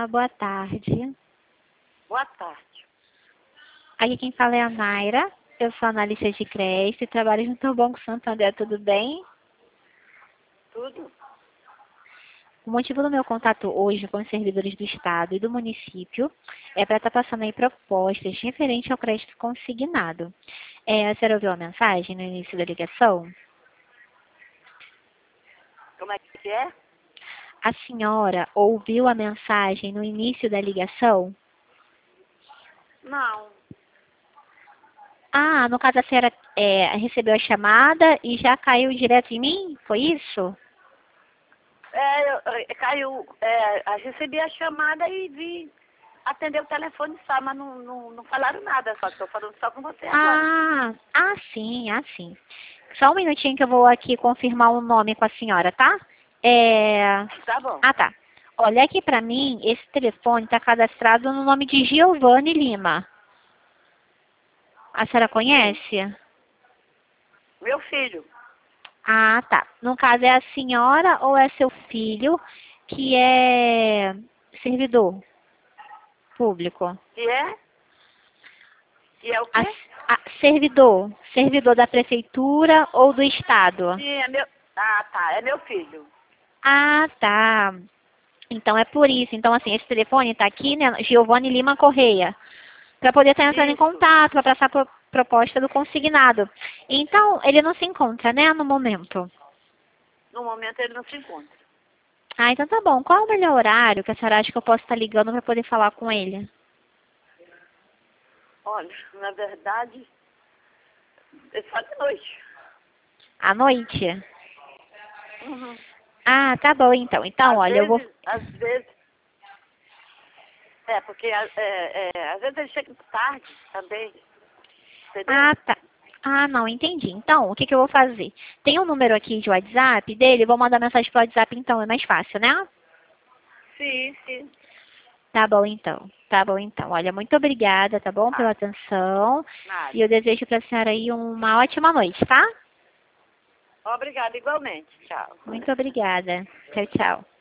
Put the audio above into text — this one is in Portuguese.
boa tarde. Boa tarde. Aqui quem fala é a Mayra, eu sou analista de crédito e trabalho junto ao Banco Santander, tudo bem? Tudo? O motivo do meu contato hoje com os servidores do Estado e do município é para estar passando aí propostas referentes ao crédito consignado. A senhora ouviu a mensagem no início da ligação? Como é que é? A senhora ouviu a mensagem no início da ligação? Não. Ah, no caso a senhora recebeu a chamada e já caiu direto em mim? Foi isso? Caiu. Recebi a chamada e vi atender o telefone só, mas não falaram nada, só estou falando só com você agora. Sim. Só um minutinho que eu vou aqui confirmar o nome com a senhora, tá? Tá bom. Tá. Olha aqui pra mim, esse telefone está cadastrado no nome de Giovanni Lima. A senhora conhece? Meu filho. Ah, tá. No caso, é a senhora ou é seu filho que é servidor público? Que é? Que é o quê? Servidor da prefeitura ou do estado? Sim, é meu. Ah, tá. É meu filho. Ah, tá. Então é por isso. Então, assim, esse telefone está aqui, né? Giovanni Lima Correia. Para poder estar entrando em Isso. contato, para passar por proposta do consignado. Então, ele não se encontra, né, no momento. No momento ele não se encontra. Ah, então tá bom. Qual é o melhor horário que a senhora acha que eu posso estar ligando para poder falar com ele? Olha, na verdade, é só de noite. À noite? Uhum. Ah, tá bom então. Então, olha, eu vou... Às vezes. Porque às vezes ele chega tarde também. Entendeu? Ah, tá. Ah, não, entendi. Então, o que que eu vou fazer? Tem um número aqui de WhatsApp dele, vou mandar mensagem pro WhatsApp então, é mais fácil, né? Sim. Tá bom então. Tá bom então. Olha, muito obrigada, tá bom, pela atenção. Nada. E eu desejo pra senhora aí uma ótima noite, tá? Obrigada, igualmente. Tchau. Muito obrigada. Tchau, tchau.